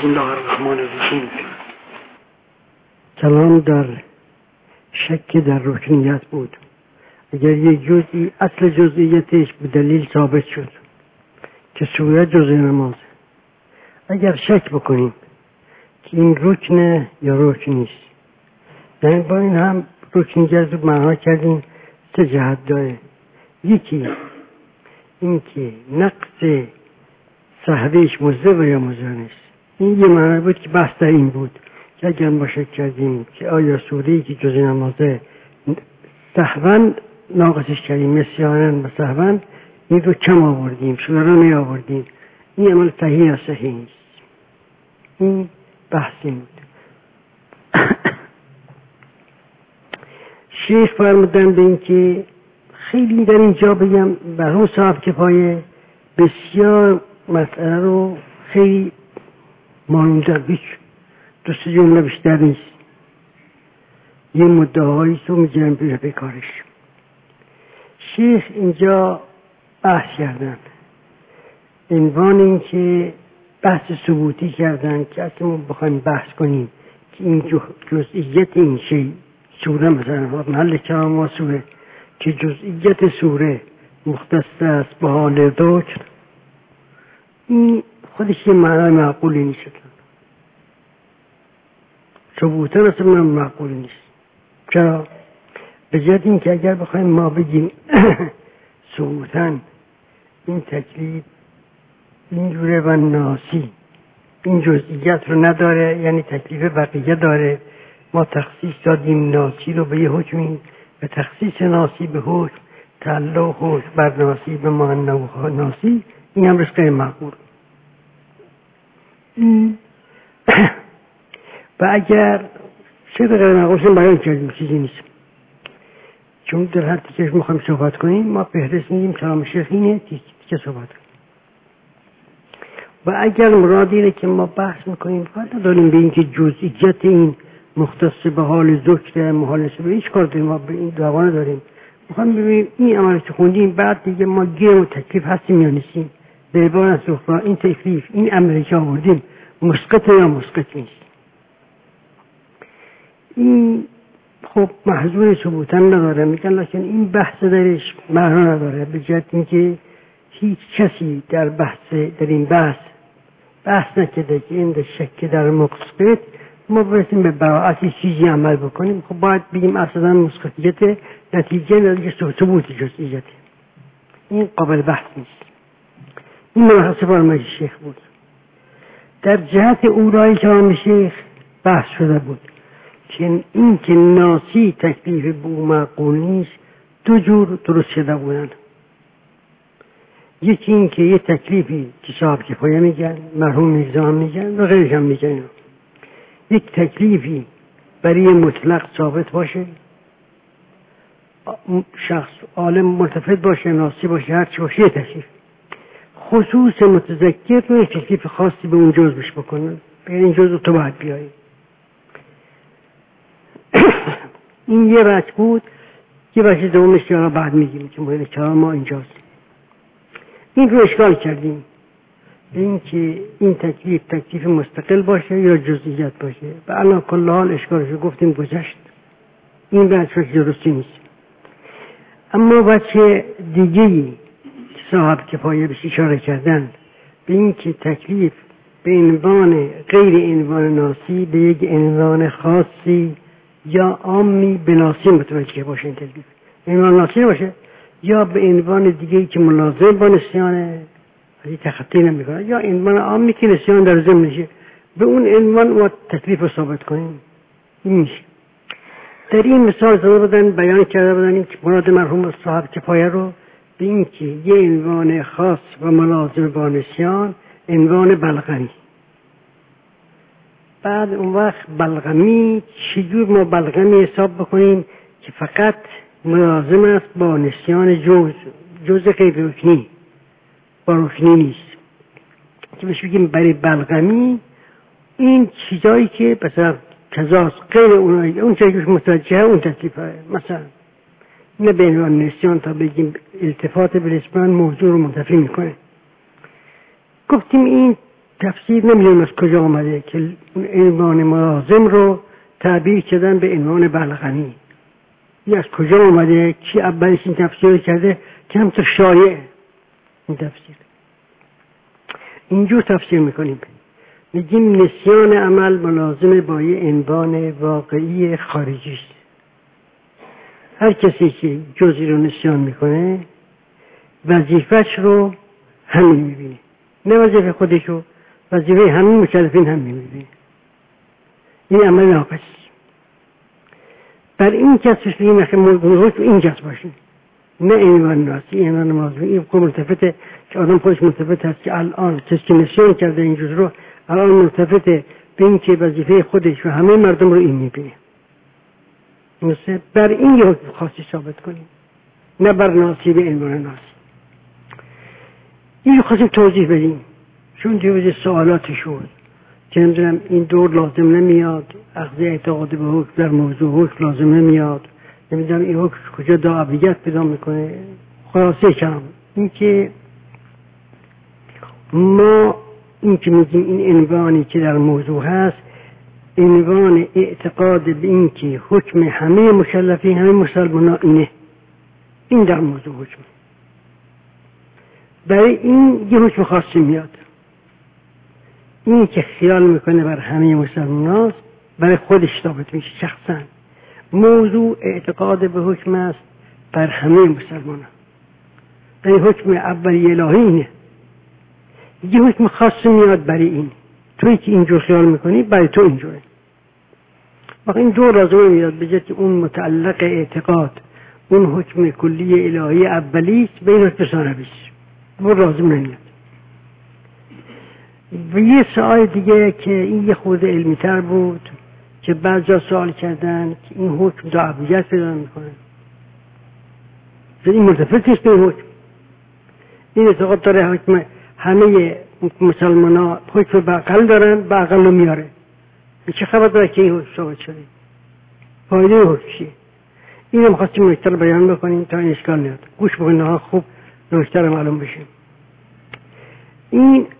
بسم الله الرحمن الرحیم. کلام در شک در رکنیت بود. اگر یک جزئی اصل جزئیتش به دلیل ثابت شد که صورت جزء نمازه، اگر شک بکنیم که این رکنه یا رکن نیست، یعنی با این هم رکنیت رو معنا کردیم سه جهت داره. یکی این که نقص صحبهش مضر و یا مضر نیست. این یه معنی بود که بحث در این بود که اگر ما شک کردیم که آیا سوره‌ای که جزء نمازه سهواً ناقصش کردیم، نسیاناً و سهواً این رو کم آوردیم، سوره رو می آوردیم، این عمل صحیح یا صحیح نیست. این بحث این بود. شیخ فرمودن به این که خیلی در اینجا بگم برای صاحب کفایه بسیار مسئله رو خیلی مانوندن، هیچ دو سه جمله بیشتر نیست، یه مدعایی رو میگیرن به کارش. شیخ اینجا بحث کردن، عنوان این که بحث ثبوتی کردن که اصلا ما بخوایم بحث کنیم که این جزئیت این شی سوره، مثلا محل کلام ما سوره، که جزئیت سوره مختص است به حال ذکر، این خودش یه معنی معقولی نیست، ثبوتا اصلا معقولی نیست. چرا؟ به جهت این که اگر بخوایم ما بگیم ثبوتا این تکلیف اینجوره و ناسی این جزئیت رو نداره، یعنی تکلیف بقیه داره، ما تخصیص دادیم ناسی رو به یه حکمی و تخصیص ناسی به حکم تعلق حکم بر ناسی به معنی ناسی، این هم رشقه معقول. و اگر چه غیر معقولشون بیان کردیم چیزی نیست، چون در هر تیکش میخوایم صحبت کنیم ما فهرست میدیم کلام شیخ اینه تیکه صحبت کنیم. و اگر مراد اینه که ما بحث میکنیم کار نداریم به این که جزئیت این مختص به حال ذکر محالسه به هیچ کار داریم، ما به این دعوا نداریم. میخوایم ببینیم این عمل که خوندیم بعد دیگه ما گیر و تکلیف هستیم یا نیستیم. به عبارت اخرى این تکلیف این عملی که آوردیم مسقط یا مسقط نیست. این خب محضور ثبوتا نداره میگن، لکن این بحث درش معنا نداره، به جهت اینکه هیچ کسی در این بحث نکرده که این در شک در مسقط ما برسیم به براعت چیزی عمل بکنیم. خب باید بگیم اصلا مسقطیت نتیجه نداره ثبوت جزئیت، این قابل بحث نیست. این مبحث فرمایش شیخ بود. در جهت اولای کلام شیخ بحث شده بود که این که ناسی تکلیف به او معقول نیست دو جور درست شده بودن. یکی این که یه تکلیفی که صاحب کفایه میگن، مرحوم نظام میگن و غیرش هم میگن، یک تکلیفی برای مطلق ثابت باشه، شخص عالم ملتفت باشه، ناسی باشه، هر چی باشه، یه تکلیف خصوص متذکر رو یک تکلیف خاصی به اون جز بش بکنن، به این جز رو تو باید بیایی. این یه وجه بود. یه وجه دومش که بعد میگیم که مهم کلام ما اینجاست. این رو اشکال کردیم این که این تکلیف مستقل باشه یا جزئیات باشه، و علا کل حال اشکالش گفتیم گذشت، این وجه درستی نیست. اما وجه دیگه‌ای که صاحب کفایه بهش اشاره کردن به این که تکلیف به عنوان غیر عنوان ناسی به یک عنوان خاصی یا عامی به ناسی متوجه باشه، این تکلیف عنوان ناسی باشه یا به عنوان دیگه‌ای که ملازم با نسیانه ولی تخطی نمی‌کنه، یا عنوان عامی که نسیان در ضمن میشه، به اون عنوان ما تکلیف رو ثابت کنیم. این میشه. در این مثال زده بودن بیان کرده بودن این که مراد مرحوم صاحب کفایه رو به این که یه عنوان خاص و ملازم با نسیان عنوان بلغمی. بعد اون وقت بلغمی چجور ما بلغمی حساب بکنیم که فقط ملازم است با نسیان جز غیر رکنی، با رکنی نیست، که بهش بگیم برای بلغمی این چیزایی که مثلا کذاست غیر اونایی، اون چیزی که متوجه اون تکلیفه، مثلا نه به عنوان نسیان تا بگیم التفات به نسبان موضوع رو منتفی میکنه. گفتیم این تفسیر نمیدونم از کجا آمده که عنوان ملازم رو تعبیر کردن به عنوان بلغنی. این از کجا آمده؟ کی اولش این تفسیر کرده که همطور شایع این تفسیر. اینجور تفسیر میکنیم، میگیم نسیان عمل ملازم با یه عنوان واقعی خارجی است. هر کسی که جزئی رو نسیان میکنه وظیفش رو همین میبینه، نه وظیفه خودشو، وظیفه همین مکلفین هم میبینه. این عمل ناقص. بر این کسش این نخه موضوع این کس باشه، نه عنوان ناسی، عنوان موضوع. این ملتفته که آدم خودش ملتفت هست که الان کسی که نسیان کرده این جز رو الان ملتفته به این که وظیفه خودش و همه مردم رو این میبینه. مثل بر این یه حکم خاصی ثابت کنیم، نه بر ناسی به عنوان ناسی. این رو خواستیم توضیح بدیم چون دیوز سوالات شد که نمیدونم این دور لازم نمیاد، اخذ اعتقاد به حکم در موضوع حکم لازم نمیاد، نمیدونم این حکم کجا دعویت پیدا میکنه. خلاصه کلام این که ما این که میگیم این عنوانی که در موضوع هست عنوان اعتقاد به این که حکم همه مکلفین همه مسلمان اینه، این در موضوع حکم. برای این یه حکم خاصی میاد، این که خیال میکنه بر همه مسلمان هست برای خودش ثابت میشه شخصا. موضوع اعتقاد به حکم است بر همه مسلمان هست. برای حکم اولی الهی اینه، یه حکم خاصی میاد برای این. توی که اینجور خیال میکنی برای تو اینجوره. وقتی این دو لازمه میاد به جای که اون متعلق اعتقاد اون حکم کلی الهی اولی است به این حکم ثانوی است، اون لازم نمیاد. و یه سوال دیگه که این یه خود علمی تر بود که بعض جا سوال کردن که این حکم دعویت پیدا میکنه، این ملتفت نیست به این حکم. این اعتقاد داره حکم همه مسلمان ها حکم به عقل دارن، به عقل رو میاره. چه خبر داره که این حکم ثابت شده؟ فایده حکم چیه؟ این هم خواستیم نکته رو بیان بکنیم تا این اشکال نیاد. گوش بکنید ها خوب نکته رو معلوم بشه. این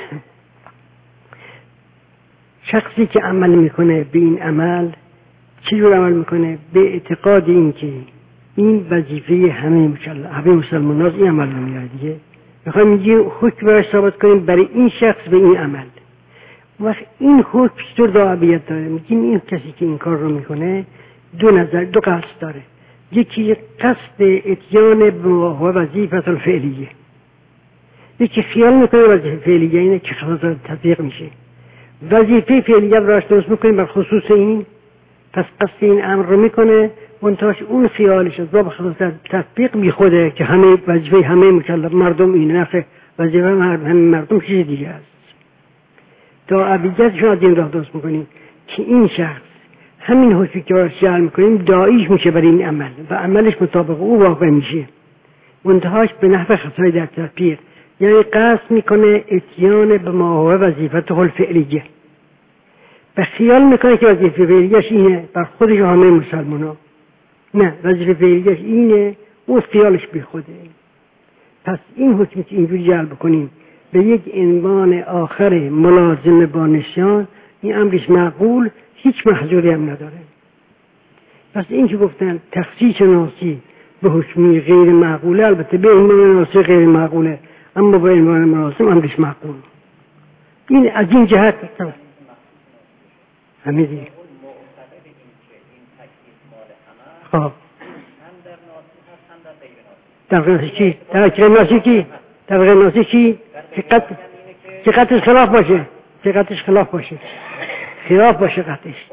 شخصی که عمل میکنه به این عمل چجور عمل میکنه؟ به اعتقاد این که این وظیفه همه مسلمان هاست، این عمل رو میاره دیگه. میخوایم میگه حکم رو ثابت کنیم برای این شخص به این عمل. وقت این حکم چطور دعویت داره؟ میگیم این کسی که این کار رو میکنه دو قصد داره. یکی قصد اتیان به وظیفه الفعلیه، یکی خیال میکنه وظیفه فعلیه اینه که خلاص تطبیق میشه. وظیفه فعلیه راش درست میکنیم بر خصوص این، پس قصد این امر رو میکنه منتهاش اون خیالش از باب خلاص تطبیق میخوده که همه وظیفه همه مکلف مردم اینه، نخه وظیفه همه مردم چیز دیگه است. دعویتش رو از این راه درست میکنیم که این شخص همین حکمی که براش جعل میکنیم داعیش میشه برای این عمل و عملش مطابق او واقع میشه، منتهاش به نحو خطای در تطبیق. یعنی قصد میکنه اتیان به ما هو وظیفته الفعلیه و خیال میکنه که وظیفه فعلیش اینه بر خودش و همه مسلمان ها. نه، وظیفه فعلیش اینه، اون خیالش بی خوده. پس این حکمی که اینجوری جعل بکنیم به یک عنوان آخر ملازم با نسیان، این امرش معقول، هیچ محظوری هم نداره. پس این که گفتن تخصیص ناسی به حکمی غیر معقوله، البته به عنوان ناسی غیر معقوله، اما به عنوان ملازم امرش معقول. این از این جهت همه دیگه. خب در غیر چی؟ در غیر ناسی کی؟ در غیر ناسی کی؟ که قطعش خلاف باشه، که قطعش خلاف باشه، خلاف باشه قطعش.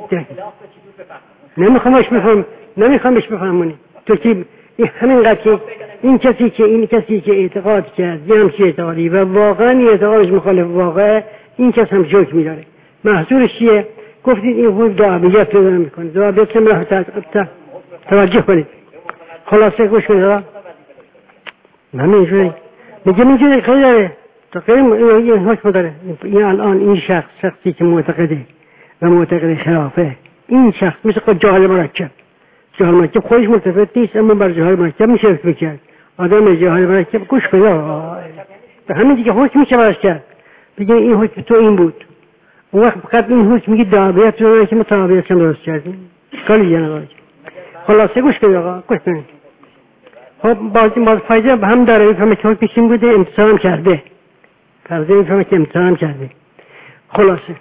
نمیخوامش بفهمونی تو که همین قطعی این کسی که اعتقاد کرد یه همچی اعتقادی و واقعا اعتقادش مخالف واقع، این کس هم جوک میداره. محضورش چیه؟ گفتید این خود دعویت پیدا میکنه. دعویت که توجه کنید. خلاصه گوش کنید. من اینجوری میگم اینجوری خیلی داره تقریبا این حکم داره. این الان این شخصی که معتقده و معتقد خلافه، این شخص مثل جاهل مرکب خودش ملتفت نیست، اما بر جاهل مرکب میشه بکرد. آدم جاهل مرکب گوش کنید به همین دیگه حکم میشه براش کرد. بگه این حکم تو این بود. اون وقت فقط این حکم میگه تابعیت رو که ما تابعیت هم درست کردیم. اشکالی دیگه نداره. خلاصه گوش کنید آقا، گوش کنید. خب باز فایده به هم داره. میفهمه که حکمش این بوده، امتثال هم کرده. فرض میفهمه که امتثال هم کرده. خلاصه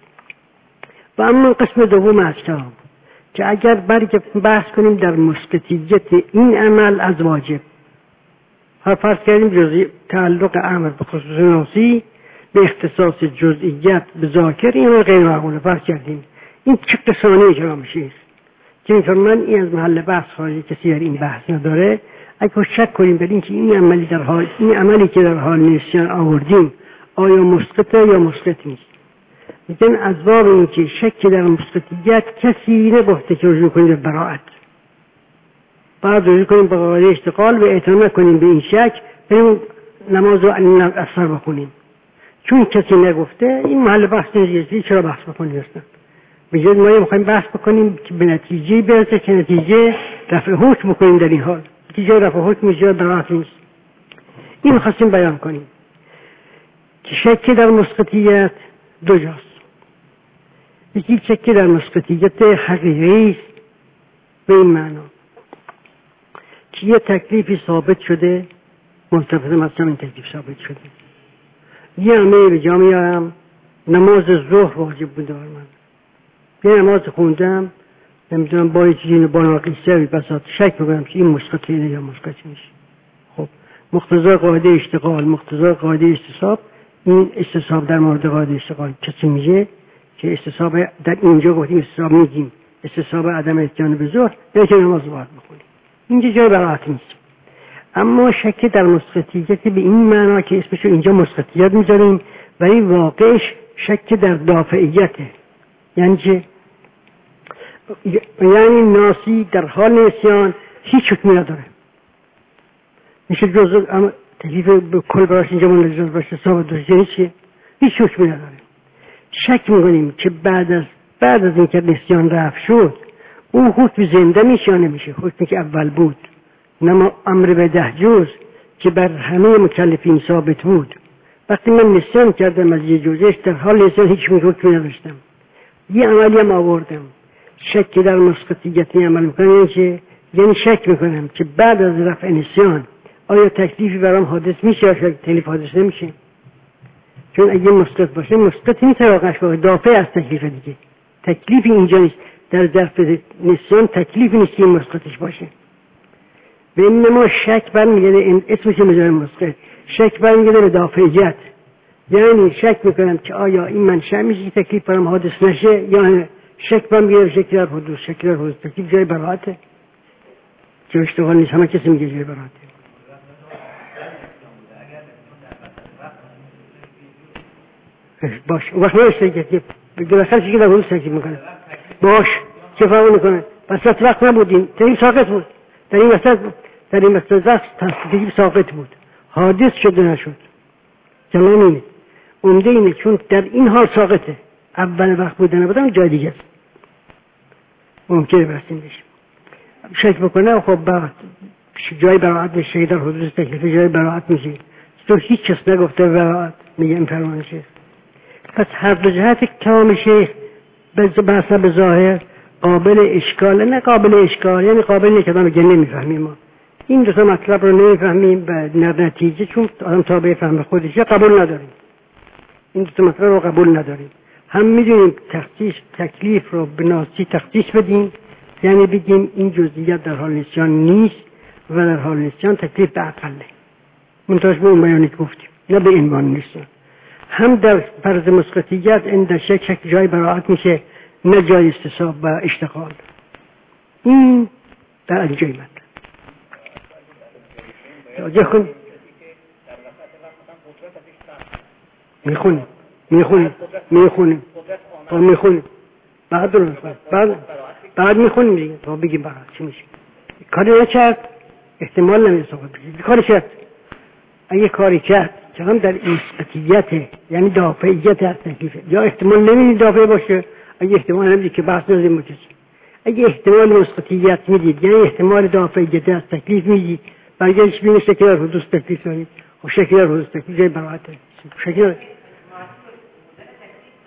و اما قسم دوم از کلام که اگر بحث کنیم در مسقطیت این عمل از واجب، فرض کردیم جزئی تعلق امر به خصوص ناسی به اختصاص جزئیت به ذاکر، این غیر معقوله. فرض کردیم این چه قسانه کلامش است که میفرمان این از محل بحث خارجی، کسی در این بحث نداره. اگه شک کنیم بر اینکه این عملی که در حال نسیان آوردیم آیا مسقطه یا مسقط نیست، میگن از باب اینکه شک در مسقطیت کسی نگفته که رجوع کنیم به براءت، بعد رجوع کنیم به قاعده اشتغال و اعتماد کنیم به این شک، بریم نماز رو اثر بخونیم. چون کسی نگفته این محل بحث نیست، چرا بحث بکنیم اصلا؟ بجای ما میخوایم بحث بکنیم که به نتیجه برسه که نتیجه رفع حکم بکنیم. در این حال نتیجه رفع حکم جای براءت نیست. این میخواستیم بیان کنیم که شک در مسقطیت دو جاست. یکی شک در مسقطیت حقیقی است به این معنا که یه تکلیفی ثابت شده، ملتفظ مثلا این تکلیف ثابت شده، یه عمه به جا میارم، نماز ظهر واجب بود بر من، یه نماز خوندم، نمیدونم با یه چیزی با ناقیسه بساط شک بکنم که این مسقطیه یا مسقط نیست. خب مقتضای قاعده اشتغال، مقتضای قاعده استصحاب، این استصحاب در مورد قاعده اشتغال کسی میگه که استصحاب در اینجا گفتیم استصحاب میگیم استصحاب عدم اتیان به ظهر، یا که نماز باید بخونیم، اینجا جای براءت نیست. اما شک در مسقطیت به این معنا که اسمشو اینجا مسقطیت میذاریم ولی واقعش شک در دافعیته. یعنی چه؟ یعنی ناسی در حال نسیان هیچ حکمی نداره، میشه جزء اما تکلیف به کل براش اینجا منجز باشه ثابت باشه، یعنی چیه؟ هیچ حکمی نداره. شک میکنیم که بعد از اینکه نسیان رفع شد اون حکم زنده میشه یا نمیشه. حکمی که اول بود نما امر به 10 جز که بر همه مکلفین ثابت بود، وقتی من نسیان کردم از یه جزش در حال نسیان هیچ حکمی نداشتم، یه عملی هم آوردم، شک در مسقطیت عمل میکنم، یعنی شک میکنم که بعد از رفع نسیان آیا تکلیفی برام حادث میشه یا تکلیف حادث نمیشه. چون اگه مسقط باشه مسقط نیست، واقعش باشه دافع از تکلیف دیگه. تکلیفی اینجا نیست، در ظرف نسیان تکلیفی نیست که مسقطش باشه. به این ما شک برمیگرده، اسمش مجال مسقط، شک برمیگرده به دافعیت. یعنی شک میکنم که آیا این منشأ میشه که تکلیف برام حادث نشه یا شک برمیگرده به شک در حدوث. شک در حدوث تکلیف جای براءته، که اشتغال نیست، همه کسی میگه جای براءته. باش وقت نوشته که بالاخره چیزی در حدوث تکلیف میکنه. باش چه فرقی میکنه؟ وسط وقت نبودیم، تکلیف ساقط بود، در این وسط تکلیف ساقط بود، حادث شده نشد. جلال اینه، عمده اینه، چون در این حال ساقطه، اول وقت بوده نبودم جای دیگه است، ممکنه برسیم بشیم. شک بکنه خب بعد جای براءت میشه، در حدوث تکلیف جای براءت میشه. تو هیچ کس نگفته براءت، میگه این فرمانشه. پس هر دو جهت کلام شیخ بحثا به ظاهر قابل اشکال، نه قابل اشکال یعنی قابل نیست که آدم بگه نمیفهمیم. ما این دو تا مطلب رو نمیفهمیم و نتیجه چون آدم تابع فهم خودش قبول نداریم. این دو تا مطلب رو قبول نداریم. هم میدونیم تکلیف رو به ناسی تخصیص بدیم، یعنی بگیم این جزئیات در حال نسیان نیست و در حال نسیان تکلیف به اقله. منتهاش به اون بیانی که گفتیم، نه به عنوان نیست. هم در فرض مسقطیت این در شک جای براءت میشه، نه جای استصحاب و اشتغال. این در اینجای مطلب توجه کن. میخونیم بعد میخونیم دیگه تا بگیم براءت چی میشه. کاری نکرد احتمال نمیشه صحبت بشه. کاری کرد، اگه کاری کرد که هم در مسقطیت یعنی دافعیت از تکلیفه، یا احتمال نمیدید دافع باشه، اگه احتمال نمیدید که بحث نزدیم بکشید. اگه احتمال مسقطیت میدید یعنی احتمال دافعیت از تکلیف میدید، برگردش بینید شکل در حدوث تکلیف کنید. خب شکل در حدوث تکلیف جای براءته. شکل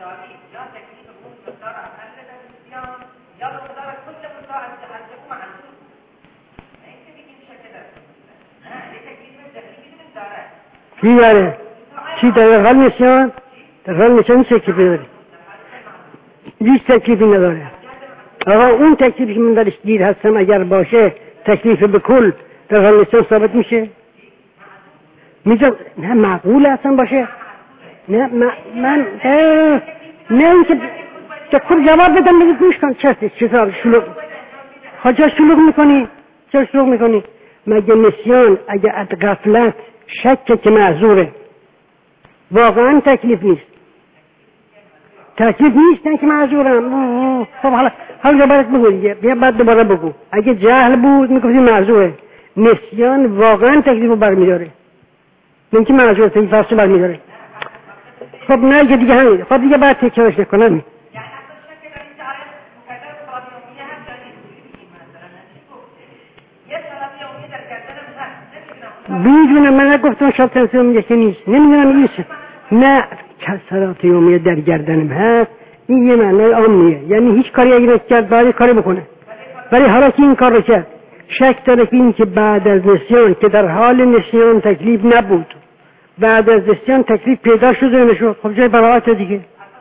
چی داره؟ چی در حال نسیان؟ در حال نسیان چه تکلیفی داره؟ هیچ تکلیفی نداره. آقا اون تکلیفی که من درش گیر هستم اگر باشه تکلیف به کل در حال نسیان ثابت میشه؟ میگم نه معقول اصلا باشه؟ نه من نه اینکه خود جواب بدم بگید گوش کن چطور شلوغ چرا شلوغ میکنی؟ مگه نسیان اگه از غفلت شک که معذوره واقعا تکلیف نیست نه که معذورم. خب حالا برات بگو دیگه بیا بعد دوباره بگو. اگه جهل بود میگفتی معذوره، نسیان واقعا تکلیف رو برمیداره نه که معذور تکلیف رو برمیداره. خب نه که دیگه همین. خب دیگه بعد تکرارش نکنم. میدونم من نگفتم شب صلات یومیه که نیست، نمیدونم نیست. نه صلات یومیه در گردنم هست این یه معنی عامیه، یعنی هیچ کاری اگه نکرد باید کاری بکنه. ولی حالا که این کار رو کرد شک داره که این که بعد از نسیان که در حال نسیان تکلیف نبود بعد از نسیان تکلیف پیدا شده نشد. خب جای براعت دیگه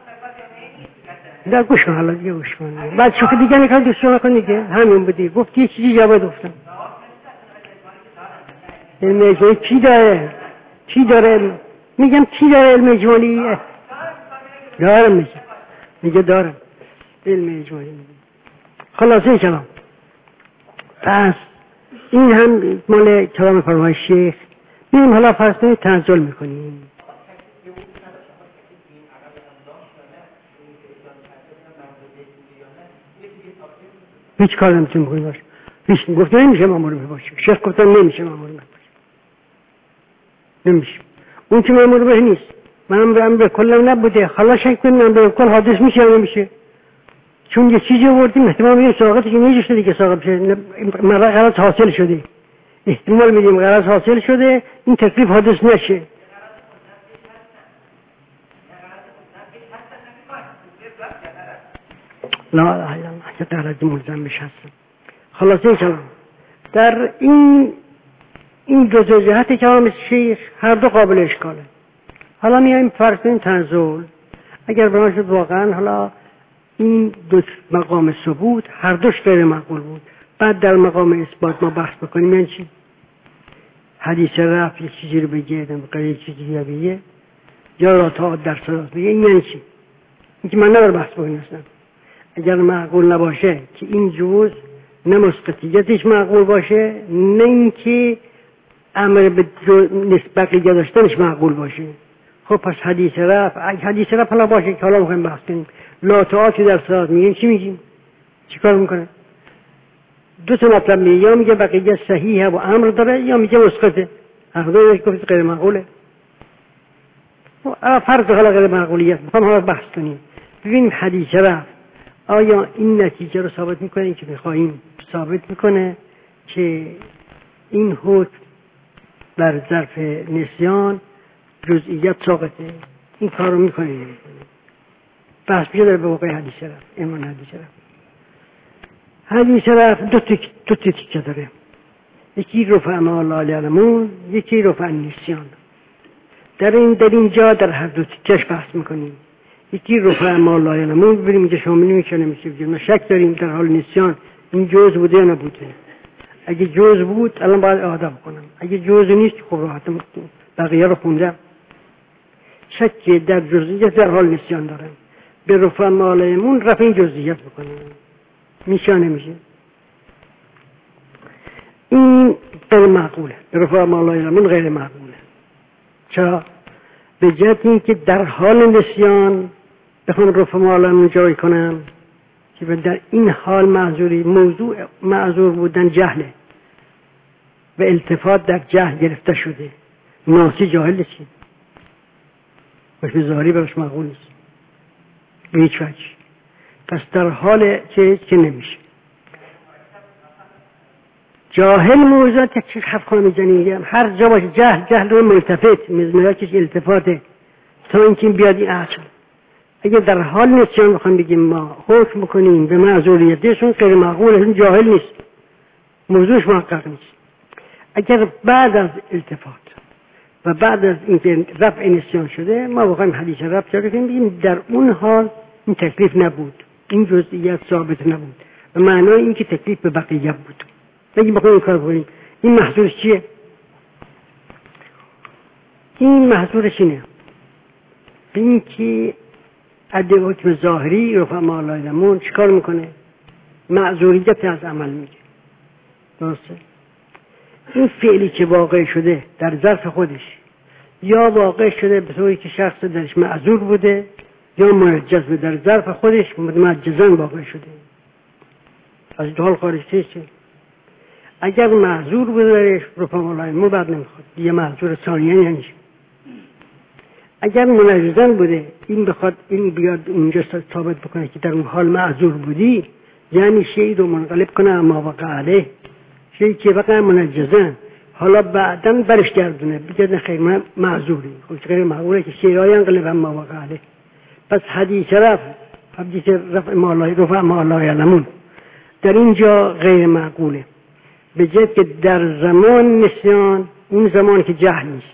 در گوش کن. حالا دیگه گوش کن بعد شوخ دیگه نکن دوست نکن دیگه همین بودی گفتی یه چیزی جواب گفتم. علم اجمالی چی داره؟ میگم چی داره علم اجمالی؟ دارم میگه دارم علم اجمالی. خلاصه کلام پس این هم مال کلام فرمای شیخ. بیم حالا فرض تنزل میکنیم. هیچ کار نمیتونیم بکنیم باشه. هیچ گفته نمیشه مامور باشه. شیخ گفتن نمیشه مامور باشه. نمیشه. اون که مامور به نیست. منم به امر کلم نبوده. حالا شک کنم به کل حادث میشه یا نمیشه. چون یه چیزی آوردیم احتمال میدیم ساقطی که نمیشه دیگه ساقط بشه. غرض حاصل شده. احتمال میدیم غرض حاصل شده این تکلیف حادث نشه. لا اله الا الله که در از ملزم بشستم. خلاصه کلام در این دو جهت کلام شیخ هر دو قابل اشکاله. حالا میایم فرض کنیم تنزل اگر بنا شد واقعا حالا این دو مقام ثبوت هر دوش غیر معقول بود بعد در مقام اثبات ما بحث بکنیم یعنی چی؟ حدیث رفع یه چیزی رو بگه یه چیزی رو بگه یا را تا در صلات بگه این یعنی چی؟ این که من نبر بحث بکنیم اصلا. اگر معقول نباشه که این جوز نه مسقطیتش معقول باشه نه اینکه امر به نسبت داشتنش معقول باشه. خب پس حدیث رفع حالا باشه که حالا میخوایم بحث کنیم. لا تعاتی در صلات میگیم چی میگیم؟ چی کار میکنه؟ دو تا مطلب میگه یا میگه بقیه صحیحه و امر داره یا میگه مسقطه. هر دو یک گفت غیر معقوله. فرض حالا غیر معقولیت میخوام حالا بحث کنیم. ببینیم حدیث رفع آیا این نتیجه رو ثابت میکنه که میخواییم ثابت میکنه که این حکم در ظرف نسیان جزئیت ساقطه؟ این کار رو میکنه نمیکنه؟ بحث بیشه داره به واقع حدیث رفع. ایمان حدیث رفع دو تیکه داره. یکی رفع ما لا یعلمون یکی رفع نسیان. در اینجا در هر دو تیکش بحث میکنیم. یکی رفع ما لا یعلمون ببینیم اینجا شامل میشه نمیشه. ما شک داریم در حال نسیان این جزء بوده یا نبوده. اگه جزء بود الان باید اعاده کنم. اگه جزء نیست خب راحتم بقیه رو خوندم. شک در جزئیات در حال نسیان دارم. به رفع ما لا یعلمون رفع این جزئیات بکنم. میشه نمیشه؟ این غیر معقوله. به رفع ما لا یعلمون غیر معقوله. چرا؟ به جهت این که در حال نسیان بخوام رفع ما لا یعلمون جای کنم که در این حال موضوع معذور بودن جهله و التفات در جهل گرفته شده. ناسی جاهل چی؟ باشه ظاهری براش معقول نیست به هیچ وجه. پس در حال که نمیشه جاهل موضوعات که چی حرف کنم میزنیم هر جا باشه جهل رو ملتفت مزمراکش التفاته تا اینکه بیاد این عقل. اگه در حال نسیان بخوایم بگیم ما حکم بکنیم به معذوریتشون غیر معقوله، جاهل نیست، موضوعش محقق نیست. اگر بعد از التفات و بعد از اینکه رفع نسیان شده ما بخوایم حدیث رفع جاری کنیم بگیم در اون حال این تکلیف نبود، این جزئیات ثابت نبود و معنای این که تکلیف به بقیه بود. بگیم بخوایم این کار بکنیم این محظورش چیه؟ این محظورش اینه این که عده حکم ظاهری رفع ما لا یعلمون چیکار میکنه؟ معذوریت از عمل میگه. درسته؟ این فعلی که واقع شده در ظرف خودش یا واقع شده به طوری که شخص درش معذور بوده یا منجز به در ظرف خودش مجزن واقع شده، از دو حال خارج نیست. اگر معذور بوده درش رفع ما لا یعلمون بعد نمیخواد، یه معذور ثانیه نمیشه. اگر منجزن بوده این بخواد این بیاد اونجا ثابت بکنه که در اون حال معذور بودی، یعنی شیء رو منقلب کنه اما وقع علیه، شیء که وقع منجزن حالا بعداً برش گردونه بگه خیر من معذوری، خب غیر معقوله که شیء را ینقلب اما وقع علیه. پس حدیث رفع ما لا یعلمون در اینجا غیر معقوله، به جهت که در زمان نسیان اون زمان که جهل نیست.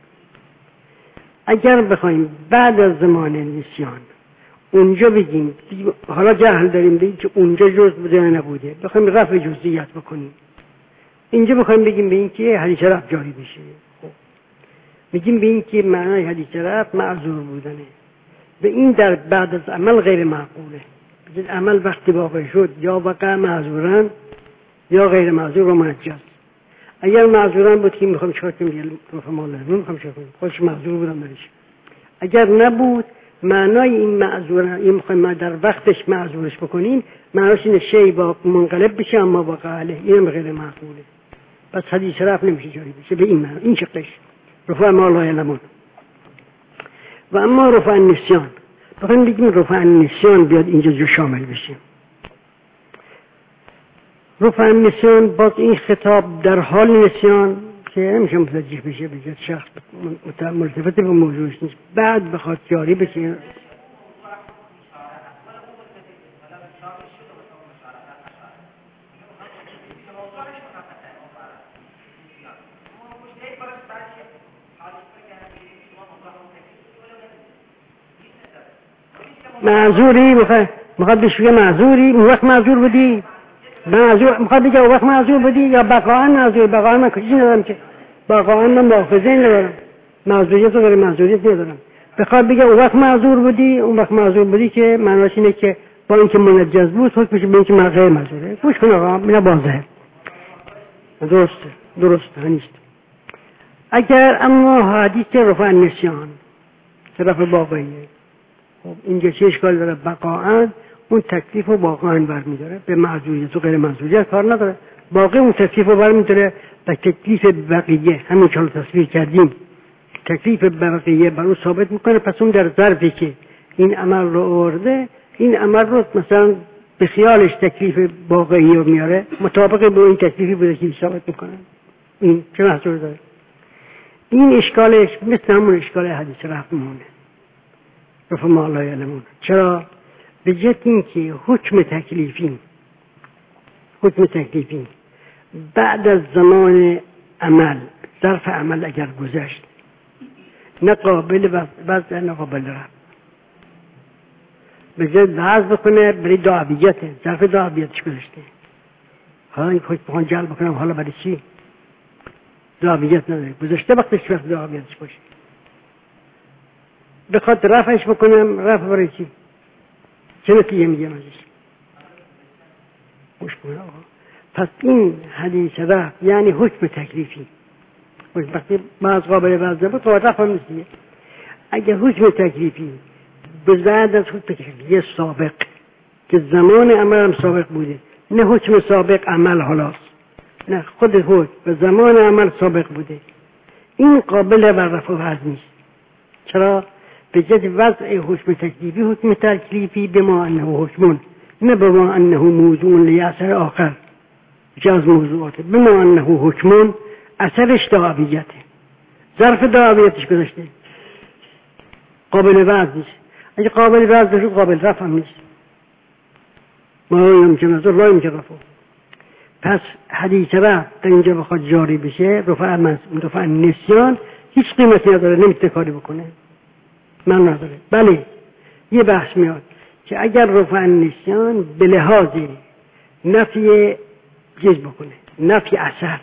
اگر بخوایم بعد از زمان نسیان اونجا بگیم حالا جهل داریم بگیم که اونجا جزء بوده یا نبوده، بخوایم رفع جزئیات بکنیم اینجا بخوایم بگیم به این که حدیث رفع جاری بشه، خب میگیم به این که معنای حدیث رفع معذور بودنه، به این در بعد از عمل غیر معقوله. بگید عمل وقتی واقع شد یا وقع معذورن یا غیر معذور و منجز. اگر معذوران بود که میخوام چیکار کنیم؟ رفع ما لا یعلمون میخوام چیکار کنیم؟ خودش معذور بودم درش. اگر نبود معنای این معذوران این میخوایم ما در وقتش معذورش بکنیم معناش اینه شی با منقلب بشه اما واقع علیه، اینم غیر معقوله. پس حدیث رفع نمیشه جاری بشه به این معنی. این شقش رفع ما لا یعلمون. و اما رفع النسیان بخوایم بگیم رفع النسیان بیاد اینجا جو شامل بشه. رفع النسیان باز این خطاب در حال نسیان که نمیشه متوجه بشه بگید شخص ملتفت به موضوعش نیست، بعد بخواد جاری بشه. معذوری میخواد بشه معذوری اون وقت معذور بودی، معذور میخواد بگه اون وقت معذور بودی یا بقاعا معذور؟ بقاعا من کشی ندارم که، بقاعا من محافظه ندارم، معذوریت و غیر معذوریت ندارم. بخواد بگه اون وقت معذور بودی، اون وقت معذور بودی که معناش اینه که با اینکه منجز بود حکمش به اینکه غیر معذوره. گوش کن آقا اینا واضحه، درسته نیست. اگر اما حدیث رفع النسیان طرف واقعیه، خب اینجا چه اشکال داره؟ بقاعا اون تکلیف رو واقعا برمیداره، به معذوریت و غیر معذوریت کار نداره، باقی اون تکلیف رو برمیداره به تکلیف بقیه. همین که تصویر کردیم تکلیف بقیه بر اون ثابت میکنه. پس اون در ظرفی که این عمل رو آورده این عمل رو مثلا به خیالش تکلیف واقعی رو میاره مطابق با این تکلیفی بوده که ثابت میکنه. این چه محصول داره؟ این اشکالش مثل همون اشکال حدیث رفع میمونه، رفع ما لا یعلمون. چرا؟ به جهت اینکه حکم تکلیفی بعد از زمان عمل ظرف عمل اگر گذشت نه قابل وضع نه قابل رفع، به جهت وضع بکنه برای دعویت، ظرف دعویتش گذشته. حالا این حکم بخوان جلب بکنم حالا برای چی؟ دعویت نداره، گذشته وقتش وقت دعویتش باشه. بخواد رفعش بکنم رفع برای چی؟ چه نتیجه میگم ازش؟ خوش کنه آقا. پس این حدیث رفع یعنی حکم تکلیفی. وقتی بعض قابل وضع بود قابل رفع نیستیه. اگه حکم تکلیفی به بعد از حکم تکلیفی سابق که زمان عمل هم سابق بوده، نه حکم سابق عمل حالاست، نه خود حکم به زمان عمل سابق بوده، این قابل بر رفع وضع نیست. چرا؟ به جد وضع حکم تکلیفی حکم تکلیفی بما انه حکمون، نه بما انه موضوع لیاثر آخر جاز موضوعاته. بما انه حکمون اثرش دعویته، ظرف دعویتش گذاشته، قابل وضع نیست. اگه قابل رفع بشه قابل رفع هم نیست. ما یمکن است لا یمکن رفع. پس حدیث رفع در اینجا بخواد جاری بشه، رفع نسیان هیچ قیمتی نداره، نمیتونه کاری بکنه، من نداره. بله یه بحث میاد که اگر رفع نسیان به لحاظ نفی چیز بکنه، نفی اثر،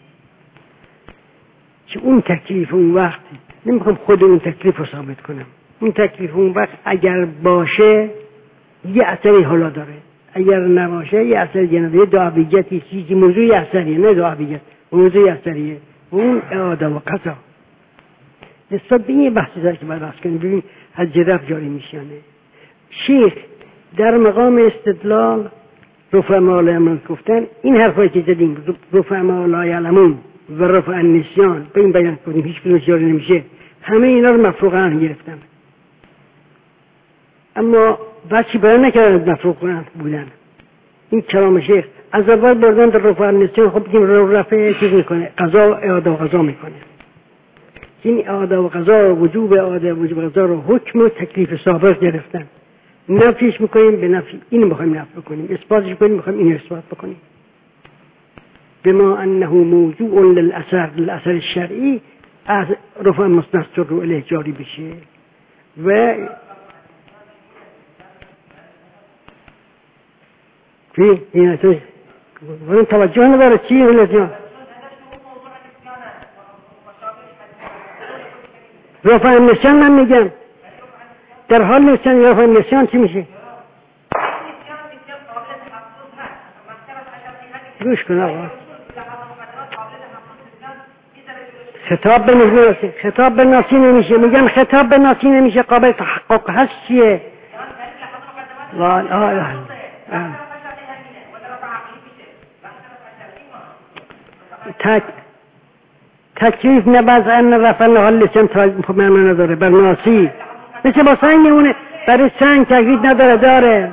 که اون تکلیف اون وقت، نمیخوام خود اون تکلیف رو ثابت کنم، اون تکلیف اون وقت اگر باشه یه اثری حالا داره، اگر نباشه یه اثری نداره. یه دعویتی چیزی موضوعی اثریه، نه دعویت موضوعی اثریه، اون اعاده و قضا. نسبت به این بحثی داره که باید بحث کنیم. ببین از جرف جاری میشانه شیخ در مقام استدلال رفع ما لا یعلمون گفتن، این حرفایی که زدیم رفع ما لا یعلمون و رفع النسیان به این بیان کنیم هیچ کدومش جاری نمیشه، همه اینا رو مفروغ گرفتن، اما بچی بیان نکردن مفروغ بودن. این کلام شیخ از اول بردن در رفع النسیان. خب بگیم رفع چیز میکنه، قضا اعاده و قضا میکنه. این اعاده و قضا، وجوب اعاده و وجوب قضا رو حکم و تکلیف سابق گرفتن. نفیش میکنیم به نفی اینو میخوایم نفی بکنیم، اثباتش کنیم میخوایم اینو اثبات بکنیم. بما انه موضوع للاثر الشرعی، از رفع مستنصر رو الیه جاری بشه. و چی؟ این توجه نداره چی هلتیان رفع النسیان من میگم در حال نسیان. رفع النسیان چی میشه؟ گوش کن آقا، خطاب به ناسی، خطاب به ناسی نمیشه. میگم خطاب به ناسی نمیشه، قابل تحقق هست. چیه؟ تکلیف نباز ان رفع لحال لسان معنا نداره بر ناسی، مثل با سنگ میمونه، برای سنگ تکلیف نداره. داره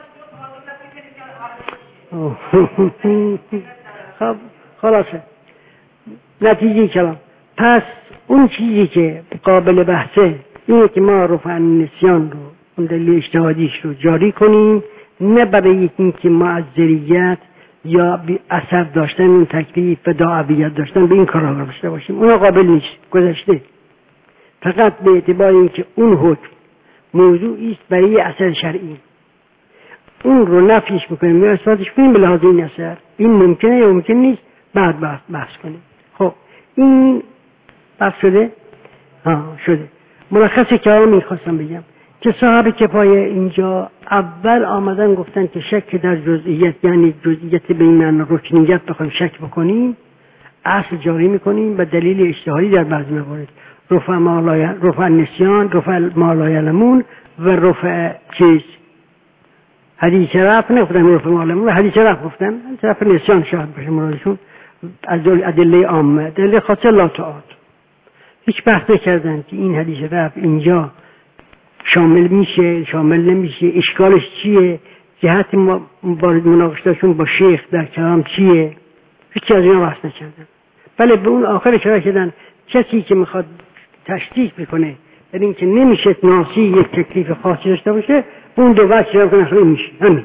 خب خلاصه نتیجه کلام. پس اون چیزی که قابل بحثه اینه که ما رفع النسیان رو، اون دلیل اجتهادیش رو جاری کنیم، نه برای اینکه معذریت یا اثر داشتن اون تکلیف و دعویت داشتن به این کارا داشته باشیم. اون قابل نیست، گذشته. فقط به اعتبار اینکه اون حکم موضوعی است برای اثر شرعی، اون رو نفیش بکنیم یا اثباتش کنیم به لحاظ این اثر. این ممکنه یا ممکن نیست، بعد بحث کنیم. خب این بحث شده؟ شده. ملخص کلام میخواستم بگم که صاحب کفایه اینجا اول آمدن گفتن که شک در جزئیت، یعنی جزئیت به این معنی رکنیت بخوایم شک بکنیم، اصل جاری میکنیم و دلیل اجتهادی در بعضی موارد، رفع نسیان، رفع ما لا یعلمون و رفع چیز حدیث رفع نگفتن، رفع ما لا یعلمون و حدیث رفع گفتن، رفع نسیان شاید باشه مرادشون از ادله عامه، دلیل خاصه لا تعاد. هیچ بحث نکردن که این حدیث رفع اینجا شامل میشه شامل نمیشه، اشکالش چیه، جهت مناقشهشون با شیخ در کلام چیه، هیچ از اینا بحث نکردن. بله به اون آخر اشاره کردن کسی که میخواد تشدید بکنه در این که نمیشه ناسی یک تکلیف خاصی داشته باشه، اون دو وجه اشاره کنه خیلی میشه همین.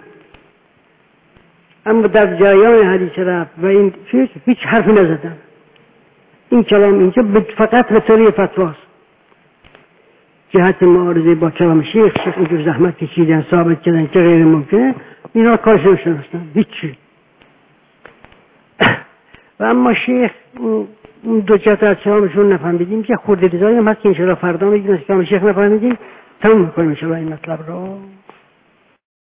اما در جریان حدیث رفع و این چیز هیچ حرفی نزدن. این کلام اینجا فقط به طور فتواست، جهت معارضه با کلام شیخ اینجور زحمت کشیدن ثابت کردن که غیر ممکنه، اینا کارش نمیشنستن هیچی. و اما شیخ اون دو جهت از کلامشون نفهمیدیم که خورده رضایی هم هست که انشاءالله فردا میگیم از کلام شیخ نفهمیدیم، تموم میکنیم انشاءالله این مطلب رو.